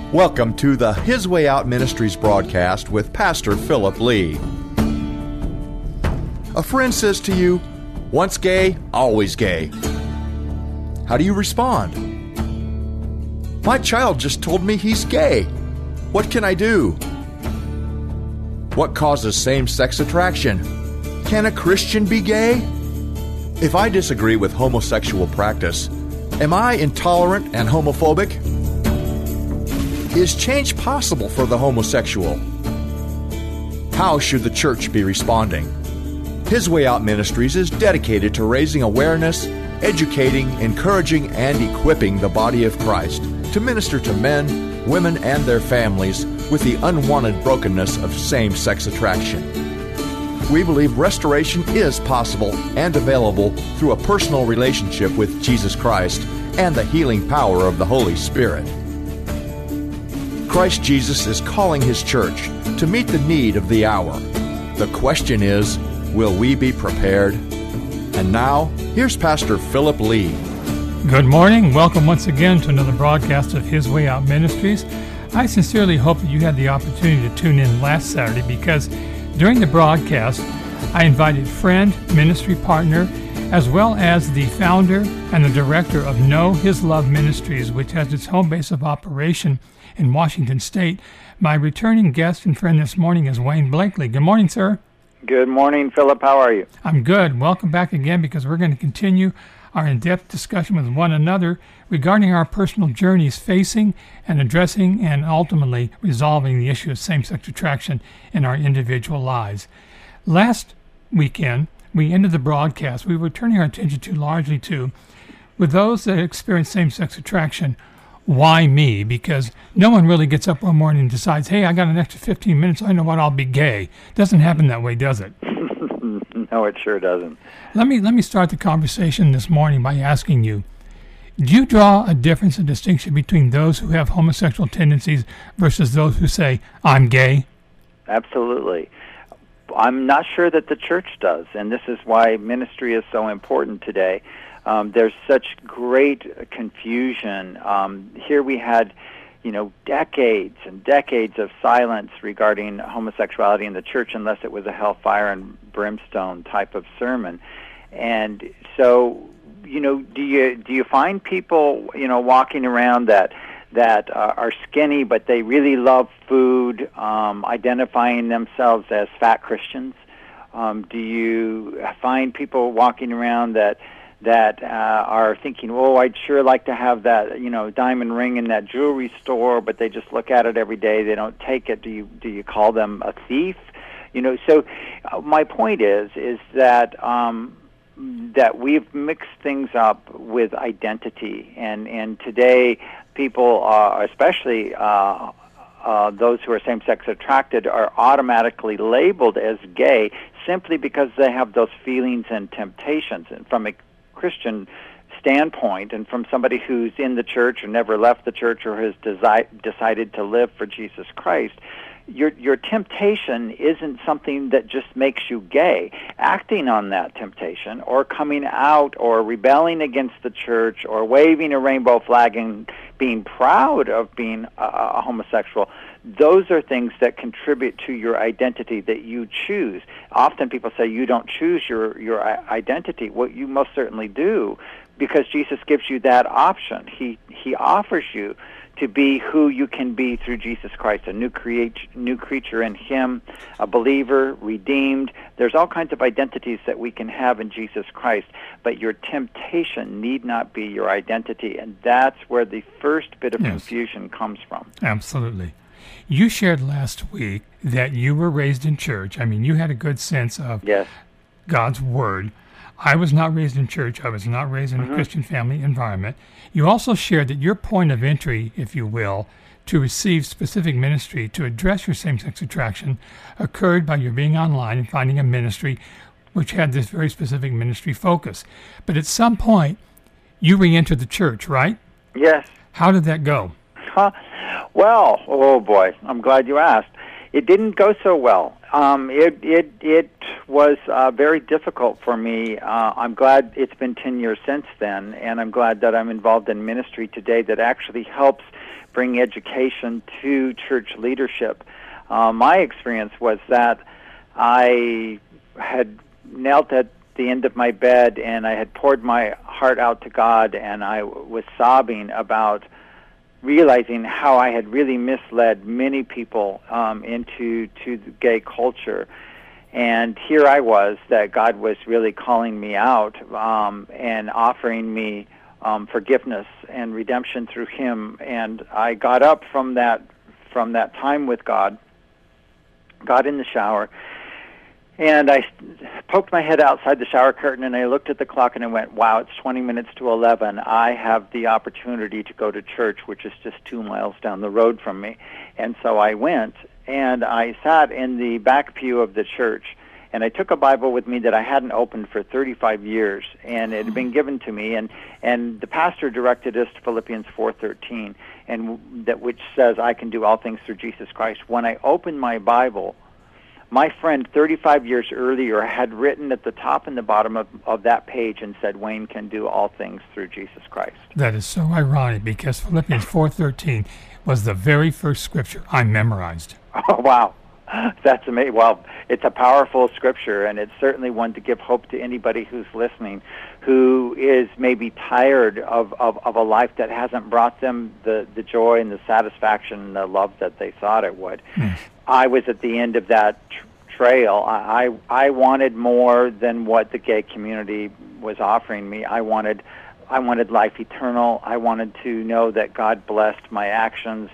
Welcome to the His Way Out Ministries broadcast with Pastor Philip Lee. A friend says to you, once gay, always gay. How do you respond? My child just told me he's gay. What can I do? What causes same-sex attraction? Can a Christian be gay? If I disagree with homosexual practice, am I intolerant and homophobic? Is change possible for the homosexual? How should the church be responding? His Way Out Ministries is dedicated to raising awareness, educating, encouraging, and equipping the body of Christ to minister to men, women, and their families with the unwanted brokenness of same-sex attraction. We believe restoration is possible and available through a personal relationship with Jesus Christ and the healing power of the Holy Spirit. Christ Jesus is calling His church to meet the need of the hour. The question is, will we be prepared? And now, here's Pastor Philip Lee. Good morning. Welcome once again to another broadcast of His Way Out Ministries. I sincerely hope that you had the opportunity to tune in last Saturday because during the broadcast, I invited friend, ministry partner, as well as the founder and the director of Know His Love Ministries, which has its home base of operation in Washington State. My returning guest and friend this morning is Wayne Blakely. Good morning, sir. Good morning, Philip. How are you? I'm good. Welcome back again because we're going to continue our in-depth discussion with one another regarding our personal journeys facing and addressing and ultimately resolving the issue of same-sex attraction in our individual lives. Last weekend, we ended the broadcast. We were turning our attention largely to, with those that experience same-sex attraction, why me? Because no one really gets up one morning and decides, hey, I got an extra 15 minutes, I know what, I'll be gay. Doesn't happen that way, does it? No, it sure doesn't. Let me start the conversation this morning by asking you, do you draw a difference, a distinction between those who have homosexual tendencies versus those who say, I'm gay? Absolutely. I'm not sure that the church does, and this is why ministry is so important today. There's such great confusion. Here we had, decades and decades of silence regarding homosexuality in the church, unless it was a hellfire and brimstone type of sermon. And so, do you find people, walking around that are skinny, but they really love food, identifying themselves as fat Christians? Do you find people walking around that are thinking, oh, I'd sure like to have that, diamond ring in that jewelry store, but they just look at it every day, they don't take it? Do you call them a thief? So my point is that that we've mixed things up with identity, and today people, especially those who are same-sex attracted, are automatically labeled as gay simply because they have those feelings and temptations. And from a Christian standpoint, and from somebody who's in the church or never left the church or has decided to live for Jesus Christ, your temptation isn't something that just makes you gay. Acting on that temptation, or coming out, or rebelling against the church, or waving a rainbow flag and being proud of being a homosexual, those are things that contribute to your identity that you choose. Often people say you don't choose your identity. Well, you most certainly do, because Jesus gives you that option. He offers you to be who you can be through Jesus Christ, a new creature in Him, a believer, redeemed. There's all kinds of identities that we can have in Jesus Christ, but your temptation need not be your identity, and that's where the first bit of confusion comes from. Absolutely. You shared last week that you were raised in church. I mean, you had a good sense of God's Word. I was not raised in church. I was not raised in a Christian family environment. You also shared that your point of entry, if you will, to receive specific ministry to address your same-sex attraction occurred by your being online and finding a ministry which had this very specific ministry focus. But at some point, you re-entered the church, right? Yes. How did that go? Well, oh boy, I'm glad you asked. It didn't go so well. It was very difficult for me. I'm glad it's been 10 years since then, and I'm glad that I'm involved in ministry today that actually helps bring education to church leadership. My experience was that I had knelt at the end of my bed and I had poured my heart out to God, and I was sobbing about realizing how I had really misled many people into the gay culture. And here I was, that God was really calling me out and offering me forgiveness and redemption through Him. And I got up from that time with God, got in the shower, and I poked my head outside the shower curtain, and I looked at the clock, and I went, wow, it's 20 minutes to 11. I have the opportunity to go to church, which is just 2 miles down the road from me. And so I went, and I sat in the back pew of the church, and I took a Bible with me that I hadn't opened for 35 years, and it had been given to me, and the pastor directed us to Philippians 4:13, and that which says, I can do all things through Jesus Christ. When I opened my Bible, my friend 35 years earlier had written at the top and the bottom of that page and said, Wayne can do all things through Jesus Christ. That is so ironic, because Philippians 4:13 was the very first scripture I memorized. Oh, wow. That's amazing. Well, it's a powerful scripture, and it's certainly one to give hope to anybody who's listening, who is maybe tired of a life that hasn't brought them the joy and the satisfaction and the love that they thought it would. I was at the end of that trail. I wanted more than what the gay community was offering me. I wanted life eternal. I wanted to know that God blessed my actions.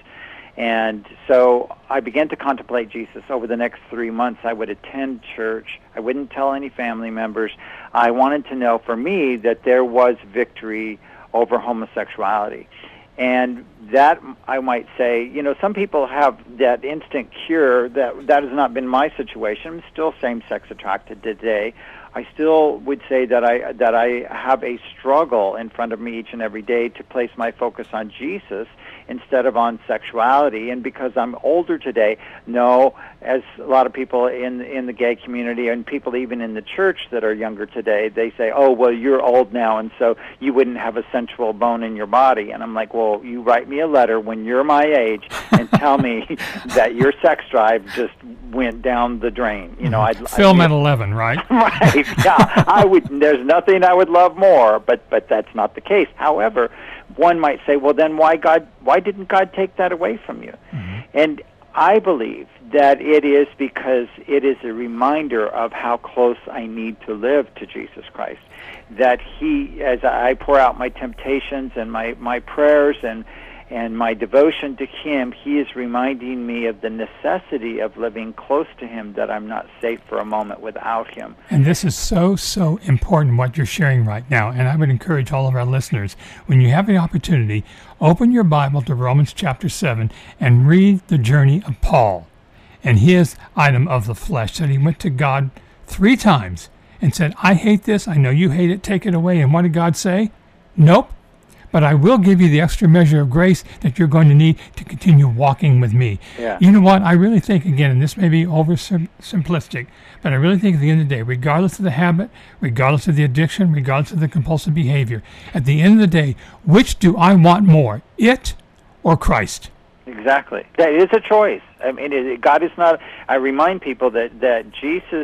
And so I began to contemplate Jesus. Over the next 3 months, I would attend church. I wouldn't tell any family members. I wanted to know for me that there was victory over homosexuality. And that, I might say, you know, some people have that instant cure. That has not been my situation. I'm still same-sex attracted today. I still would say that I have a struggle in front of me each and every day to place my focus on Jesus instead of on sexuality. And because I'm older today, no, as a lot of people in the gay community and people even in the church that are younger today, they say, oh, well, you're old now, and so you wouldn't have a sensual bone in your body. And I'm like, well, you write me a letter when you're my age and tell me that your sex drive just went down the drain. You know, Film at 11, right? Right. Yeah, I would. There's nothing I would love more, but that's not the case. However, one might say, well, then why didn't God take that away from you? And I believe that it is because it is a reminder of how close I need to live to Jesus Christ. That He, as I pour out my temptations and my prayers and my devotion to Him, He is reminding me of the necessity of living close to Him, that I'm not safe for a moment without Him. And this is so important, what you're sharing right now. And I would encourage all of our listeners, when you have the opportunity, open your Bible to Romans chapter 7 and read the journey of Paul and his item of the flesh, that he went to God 3 times and said, I hate this, I know you hate it, take it away. And what did God say? Nope. But I will give you the extra measure of grace that you're going to need to continue walking with me. Yeah. You know what? I really think, again, and this may be oversimplistic, but I really think at the end of the day, regardless of the habit, regardless of the addiction, regardless of the compulsive behavior, at the end of the day, which do I want more, it or Christ? Exactly. That is a choice. I mean, God is not... I remind people that Jesus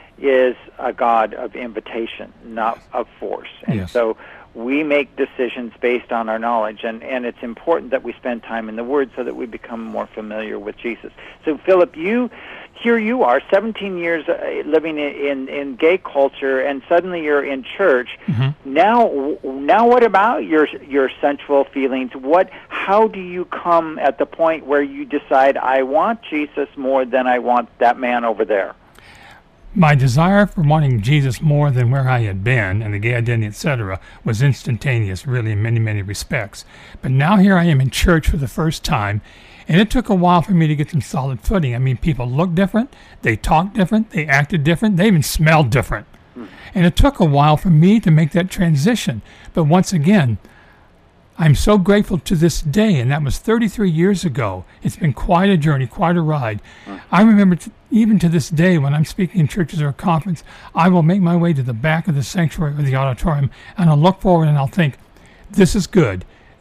is a God of invitation, not of force. And yes. So we make decisions based on our knowledge, and it's important that we spend time in the Word so that we become more familiar with Jesus. So, Philip, here you are, 17 years living in gay culture, and suddenly you're in church. Mm-hmm. Now, what about your sensual feelings? How do you come at the point where you decide, I want Jesus more than I want that man over there? My desire for wanting Jesus more than where I had been, and the gay identity, etc., was instantaneous, really, in many, many respects. But now here I am in church for the first time, and it took a while for me to get some solid footing. I mean, people looked different, they talked different, they acted different, they even smelled different. And it took a while for me to make that transition. But once again, I'm so grateful to this day, and that was 33 years ago. It's been quite a journey, quite a ride. I remember even to this day, when I'm speaking in churches or a conference, I will make my way to the back of the sanctuary or the auditorium, and I'll look forward and I'll think, this is good.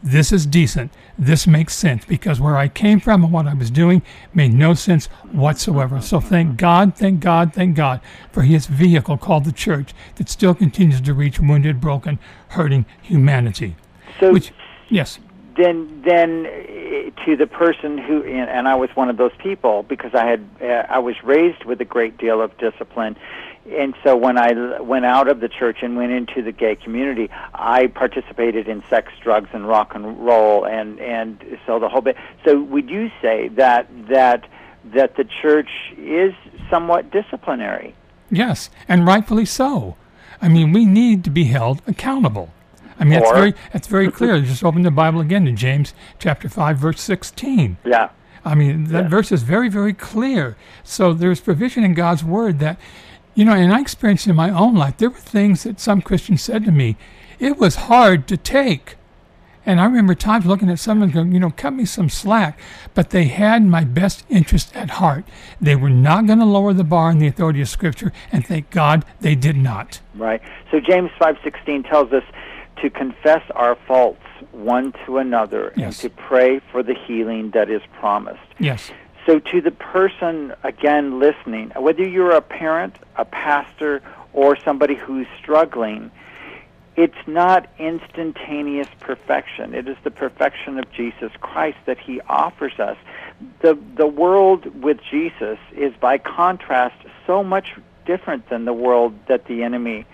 this is decent, this makes sense, because where I came from and what I was doing made no sense whatsoever. So thank God, thank God, thank God for his vehicle called the church that still continues to reach wounded, broken, hurting humanity. So yes. Then to the person who, and I was one of those people, because I was raised with a great deal of discipline, and so when I went out of the church and went into the gay community, I participated in sex, drugs, and rock and roll, and so the whole bit. So would you say that the church is somewhat disciplinary? Yes, and rightfully so. I mean, we need to be held accountable. I mean, that's very clear. Just open the Bible again to James chapter 5, verse 16. Yeah. I mean, that verse is very, very clear. So there's provision in God's word that, and I experienced in my own life, there were things that some Christians said to me, it was hard to take. And I remember times looking at someone going, cut me some slack. But they had my best interest at heart. They were not going to lower the bar in the authority of Scripture, and thank God they did not. Right. So James 5:16 tells us to confess our faults one to another, yes, and to pray for the healing that is promised. Yes. So to the person, again, listening, whether you're a parent, a pastor, or somebody who's struggling, it's not instantaneous perfection. It is the perfection of Jesus Christ that he offers us. The world with Jesus is, by contrast, so much different than the world that the enemy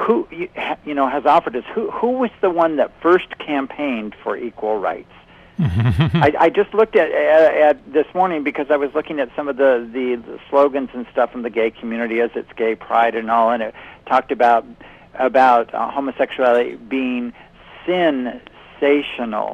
has offered us. Who was the one that first campaigned for equal rights? I just looked at this morning, because I was looking at some of the slogans and stuff from the gay community, as it's gay pride and all, and it talked about homosexuality being sensational,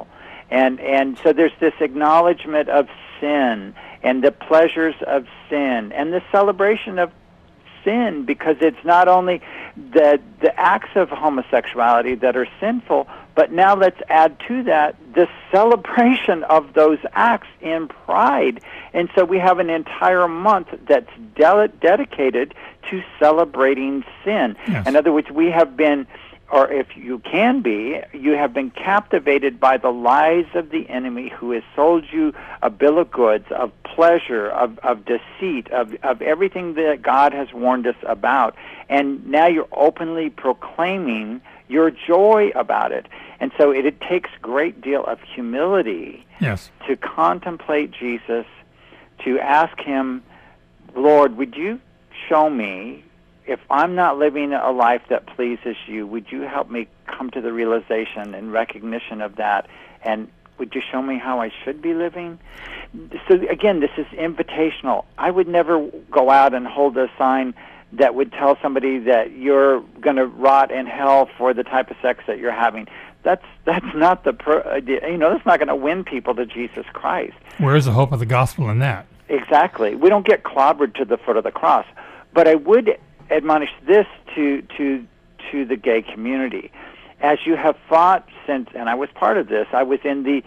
and so there's this acknowledgement of sin and the pleasures of sin and the celebration of sin, because it's not only the acts of homosexuality that are sinful, but now let's add to that the celebration of those acts in pride. And so we have an entire month that's dedicated to celebrating sin. Yes. In other words, we have been, or if you can be, you have been captivated by the lies of the enemy, who has sold you a bill of goods of pleasure, of deceit, of everything that God has warned us about. And now you're openly proclaiming your joy about it. And so it takes a great deal of humility, yes, to contemplate Jesus, to ask him, Lord, would you show me, if I'm not living a life that pleases you, would you help me come to the realization and recognition of that, and would you show me how I should be living? So again, this is invitational. I would never go out and hold a sign that would tell somebody that you're going to rot in hell for the type of sex that you're having. That's not that's not going to win people to Jesus Christ. Where is the hope of the gospel in that? Exactly. We don't get clobbered to the foot of the cross. But I would admonish this to the gay community. As you have fought since, and I was part of this, I was in the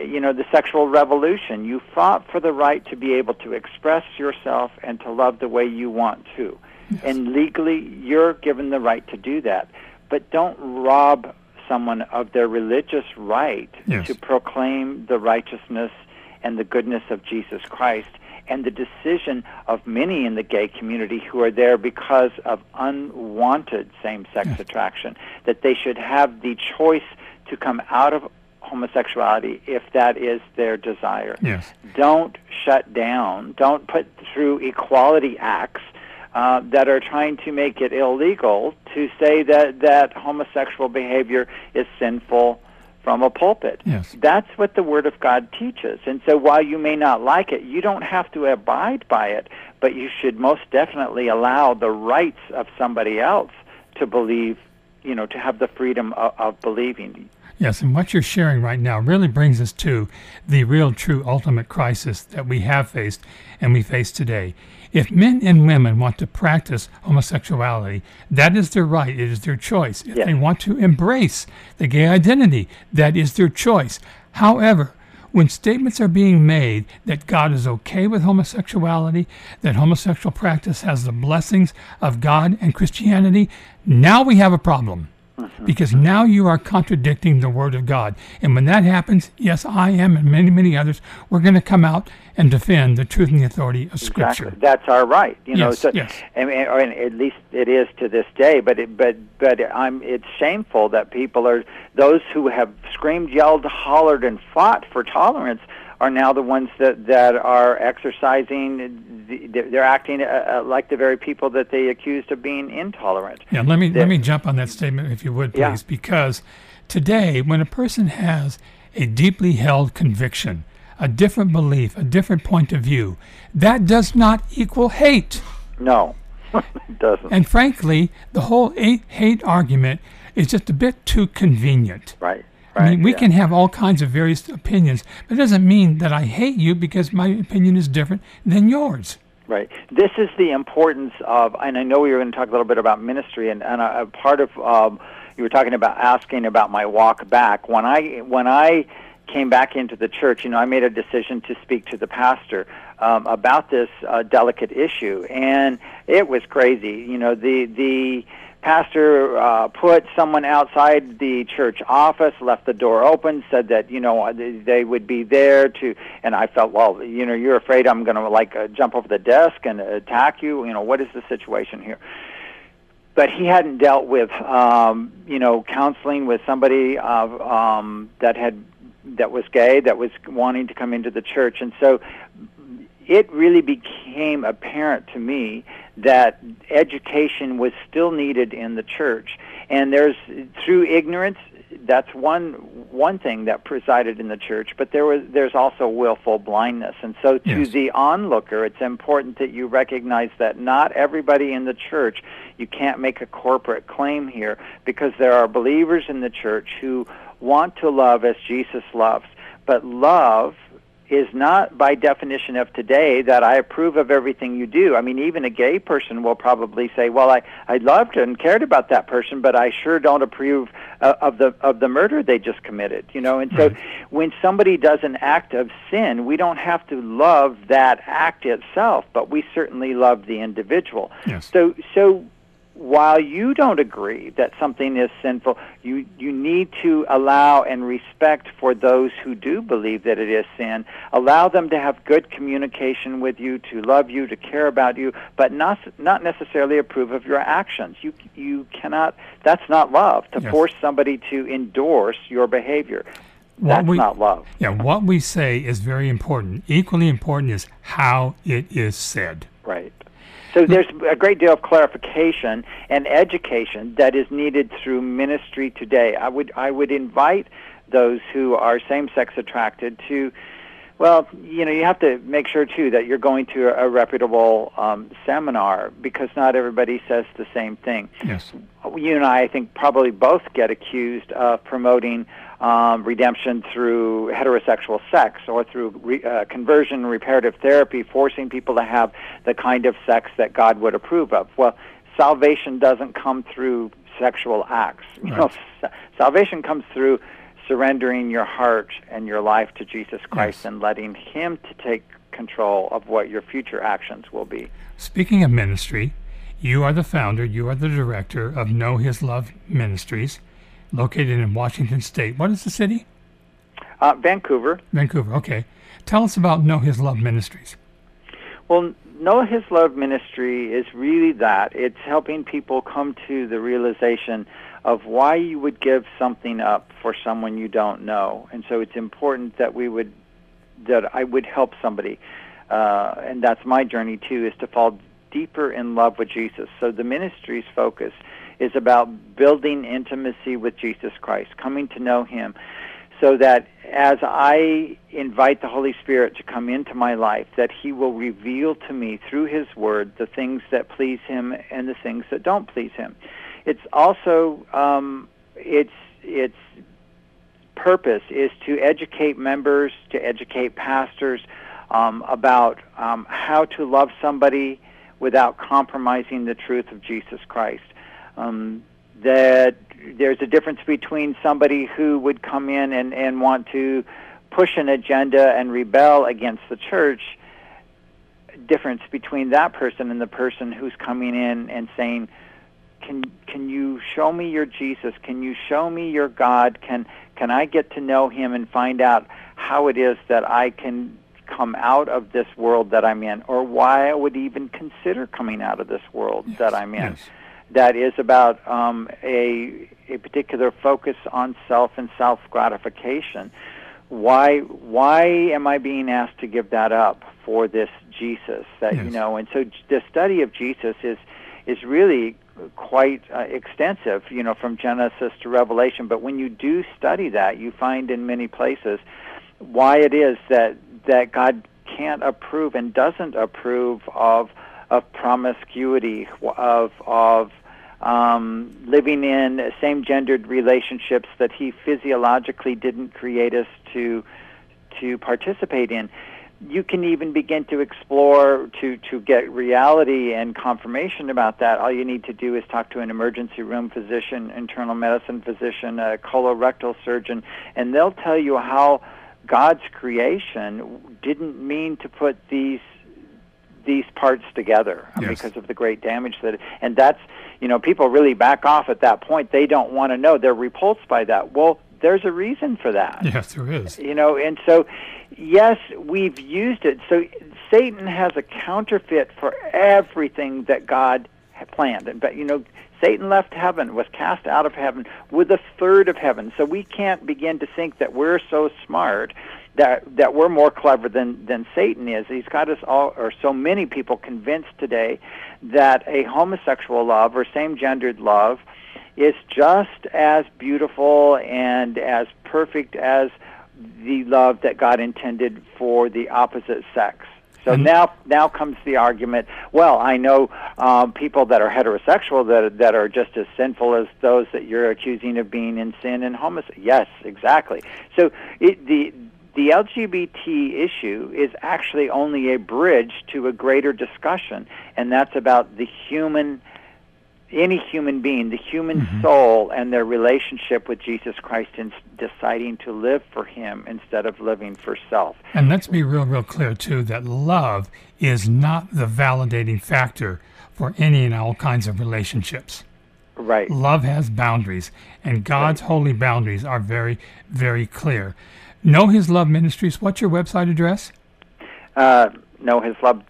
sexual revolution. You fought for the right to be able to express yourself and to love the way you want to. Yes. And legally, you're given the right to do that. But don't rob someone of their religious right, yes, to proclaim the righteousness and the goodness of Jesus Christ, and the decision of many in the gay community who are there because of unwanted same-sex, yes, attraction, that they should have the choice to come out of homosexuality if that is their desire. Yes. Don't shut down. Don't put through equality acts that are trying to make it illegal to say that homosexual behavior is sinful from a pulpit. Yes. That's what the Word of God teaches. And so while you may not like it, you don't have to abide by it, but you should most definitely allow the rights of somebody else to believe, to have the freedom of believing. Yes, and what you're sharing right now really brings us to the real, true, ultimate crisis that we have faced and we face today. If men and women want to practice homosexuality, that is their right. It is their choice. If they want to embrace the gay identity, that is their choice. However, when statements are being made that God is okay with homosexuality, that homosexual practice has the blessings of God and Christianity, now we have a problem. because now you are contradicting the Word of God. And when that happens, yes, I am and many, many others, we're going to come out and defend the truth and the authority of Scripture. Exactly. That's our right. Yes. Or at least it is to this day. But it's shameful that people are, those who have screamed, yelled, hollered, and fought for tolerance are now the ones that are exercising. They're acting like the very people that they accused of being intolerant. Yeah, let me jump on that statement, if you would, please, Yeah. because today, when a person has a deeply held conviction, a different belief, a different point of view, that does not equal hate. No, it doesn't. And frankly, the whole hate argument is just a bit too convenient. Right. I mean, we yeah. can have all kinds of various opinions, but it doesn't mean that I hate you because my opinion is different than yours. Right. This is the importance of, and I know we were going to talk a little bit about ministry, and a part of you were talking about asking about my walk back. When I came back into the church, I made a decision to speak to the pastor about this delicate issue, and it was crazy. The pastor put someone outside the church office, left the door open, said that they would be there to, and I felt, well, you're afraid I'm going to jump over the desk and attack you. What is the situation here? But he hadn't dealt with counseling with somebody that was gay, that was wanting to come into the church, and so it really became apparent to me that education was still needed in the church. And through ignorance, that's one thing that presided in the church, but there's also willful blindness. And so to Yes. the onlooker, it's important that you recognize that not everybody in the church, you can't make a corporate claim here, because there are believers in the church who want to love as Jesus loves. But love is not, by definition of today, that I approve of everything you do. I mean, even a gay person will probably say, well, I loved and cared about that person, but I sure don't approve of the murder they just committed. And so when somebody does an act of sin, we don't have to love that act itself, but we certainly love the individual. Yes. So while you don't agree that something is sinful, you need to allow and respect for those who do believe that it is sin. Allow them to have good communication with you, to love you, to care about you, but not necessarily approve of your actions. You cannot. That's not love. To Yes. force somebody to endorse your behavior. That's not love. Yeah, what we say is very important. Equally important is how it is said. Right. So there's a great deal of clarification and education that is needed through ministry today. I would invite those who are same-sex attracted to, well, you have to make sure, too, that you're going to a reputable seminar, because not everybody says the same thing. Yes. You and I think, probably both get accused of promoting redemption through heterosexual sex, or through conversion, reparative therapy, forcing people to have the kind of sex that God would approve of. Well, salvation doesn't come through sexual acts. Right. Salvation comes through surrendering your heart and your life to Jesus Christ, Yes. and letting Him to take control of what your future actions will be. Speaking of ministry, you are the founder, you are the director of Know His Love Ministries, located in Washington State. What is the city? Vancouver. Vancouver, okay. Tell us about Know His Love Ministries. Well, Know His Love Ministry is really that. It's helping people come to the realization of why you would give something up for someone you don't know. And so it's important that I would help somebody. And that's my journey, too, is to fall deeper in love with Jesus. So the ministry's focus is about building intimacy with Jesus Christ, coming to know Him, so that as I invite the Holy Spirit to come into my life, that He will reveal to me through His Word the things that please Him and the things that don't please Him. It's also, its purpose is to educate members, to educate pastors about how to love somebody without compromising the truth of Jesus Christ. That there's a difference between somebody who would come in and want to push an agenda and rebel against the church, difference between that person and the person who's coming in and saying, can you show me your Jesus? Can you show me your God? Can I get to know him and find out how it is that I can come out of this world that I'm in, or why I would even consider coming out of this world that I'm in? Yes. That is about a particular focus on self and self-gratification. Why am I being asked to give that up for this Jesus? That Yes. and so the study of Jesus is really quite extensive, from Genesis to Revelation. But when you do study that, you find in many places why it is that God can't approve and doesn't approve of promiscuity, of living in same-gendered relationships that he physiologically didn't create us to participate in. You can even begin to explore to get reality and confirmation about that. All you need to do is talk to an emergency room physician, internal medicine physician, a colorectal surgeon, and they'll tell you how God's creation didn't mean to put these parts together because of the great damage and that's, people really back off at that point. They don't want to know. They're repulsed by that. Well, there's a reason for that. Yes, there is. And so, yes, we've used it. So Satan has a counterfeit for everything that God had planned. But, Satan left heaven, was cast out of heaven with a third of heaven. So we can't begin to think that we're so smart that we're more clever than Satan is. He's got us all, or so many people, convinced today that a homosexual love or same-gendered love is just as beautiful and as perfect as the love that God intended for the opposite sex. So now comes the argument, well, I know people that are heterosexual that are just as sinful as those that you're accusing of being in sin and homosexual. Yes, exactly. So the LGBT issue is actually only a bridge to a greater discussion, and that's about any human being, the human soul, and their relationship with Jesus Christ in deciding to live for him instead of living for self. And let's be real clear, too, that love is not the validating factor for any and all kinds of relationships. Right. Love has boundaries, and God's holy boundaries are very, very clear. Know His Love Ministries, what's your website address? KnowHisLove.org.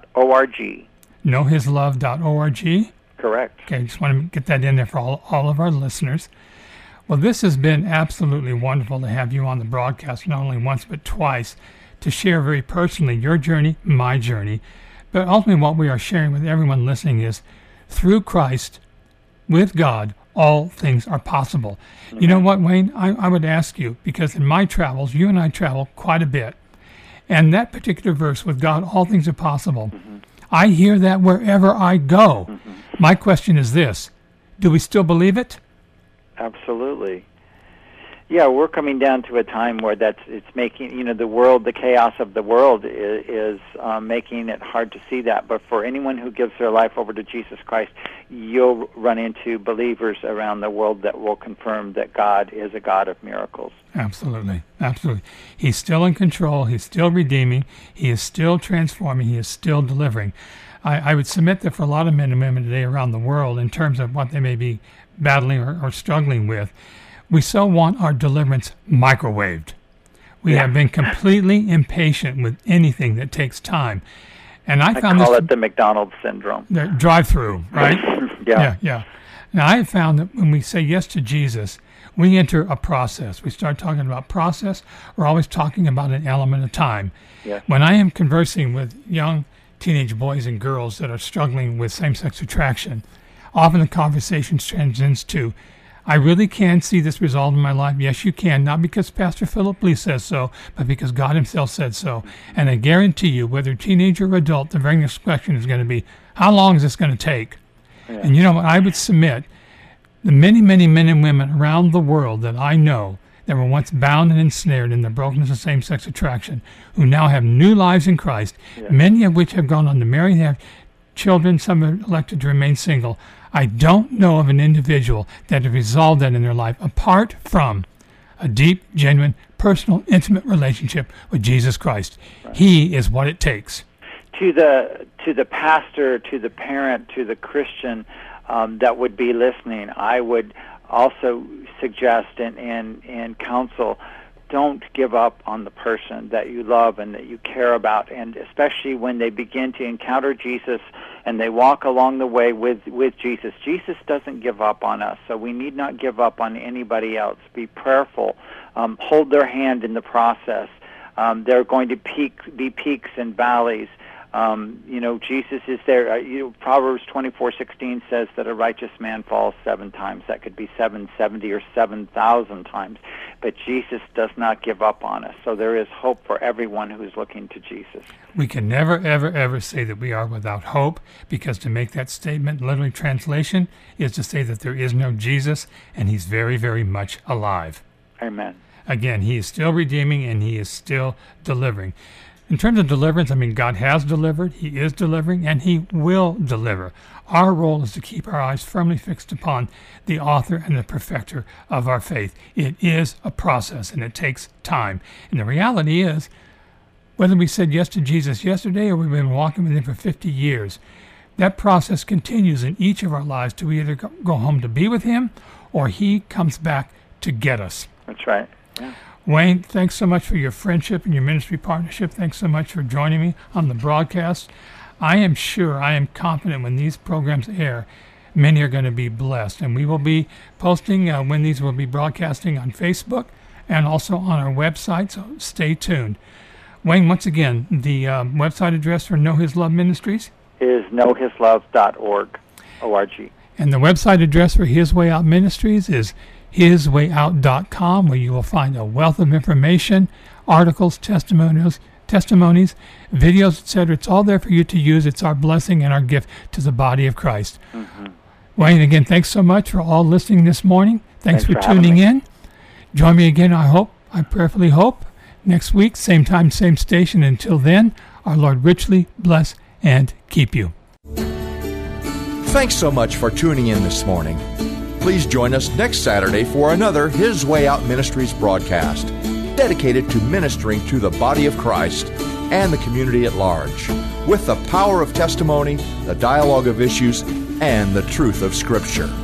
KnowHisLove.org? Correct. Okay, just want to get that in there for all of our listeners. Well, this has been absolutely wonderful to have you on the broadcast, not only once but twice, to share very personally your journey, my journey. But ultimately what we are sharing with everyone listening is, through Christ, with God, all things are possible. Mm-hmm. You know what, Wayne? I would ask you, because in my travels, you and I travel quite a bit, and that particular verse, with God, all things are possible, I hear that wherever I go. My question is this: do we still believe it? Absolutely. Yeah, we're coming down to a time where it's making, the world, the chaos of the world is making it hard to see that. But for anyone who gives their life over to Jesus Christ, you'll run into believers around the world that will confirm that God is a God of miracles. Absolutely. Absolutely. He's still in control. He's still redeeming. He is still transforming. He is still delivering. I would submit that for a lot of men and women today around the world, in terms of what they may be battling or struggling with, we so want our deliverance microwaved. We have been completely impatient with anything that takes time. And I call it the McDonald's syndrome. The drive-through, right? Yeah. Now, I have found that when we say yes to Jesus, we enter a process. We start talking about process. We're always talking about an element of time. Yes. When I am conversing with young teenage boys and girls that are struggling with same-sex attraction, often the conversation transcends to, I really can see this resolved in my life. Yes, you can. Not because Pastor Philip Lee says so, but because God himself said so. And I guarantee you, whether teenager or adult, the very next question is going to be, how long is this going to take? Yeah. And you know what? I would submit the many, many men and women around the world that I know that were once bound and ensnared in the brokenness of same-sex attraction, who now have new lives in Christ, many of which have gone on to marry and have children, some have elected to remain single. I don't know of an individual that has resolved that in their life apart from a deep, genuine, personal, intimate relationship with Jesus Christ. Right. He is what it takes. To the pastor, to the parent, to the Christian, that would be listening, I would also suggest and counsel, don't give up on the person that you love and that you care about, and especially when they begin to encounter Jesus and they walk along the way with Jesus. Jesus doesn't give up on us, so we need not give up on anybody else. Be prayerful. Hold their hand in the process. There are going to be peaks and valleys. Jesus is there. Proverbs 24:16 says that a righteous man falls 7 times. That could be 770 or 7,000 times. But Jesus does not give up on us. So there is hope for everyone who is looking to Jesus. We can never, ever, ever say that we are without hope, because to make that statement, literally translation, is to say that there is no Jesus, and he's very, very much alive. Amen. Again, he is still redeeming, and he is still delivering. In terms of deliverance, God has delivered, he is delivering, and he will deliver. Our role is to keep our eyes firmly fixed upon the author and the perfecter of our faith. It is a process, and it takes time. And the reality is, whether we said yes to Jesus yesterday or we've been walking with him for 50 years, that process continues in each of our lives to either go home to be with him or he comes back to get us. That's right. Yeah. Wayne, thanks so much for your friendship and your ministry partnership. Thanks so much for joining me on the broadcast. I am confident when these programs air, many are going to be blessed. And we will be posting when these will be broadcasting on Facebook and also on our website, so stay tuned. Wayne, once again, the website address for Know His Love Ministries is knowhislove.org. O-R-G. And the website address for His Way Out Ministries is hiswayout.com, where you will find a wealth of information, articles, testimonies, videos, etc. It's all there for you to use. It's our blessing and our gift to the body of Christ. Mm-hmm. Wayne, again, thanks so much for all listening this morning. Thanks for tuning in. Join me again, I prayerfully hope, next week, same time, same station. Until then, our Lord richly bless and keep you. Thanks so much for tuning in this morning. Please join us next Saturday for another His Way Out Ministries broadcast, dedicated to ministering to the body of Christ and the community at large, with the power of testimony, the dialogue of issues, and the truth of Scripture.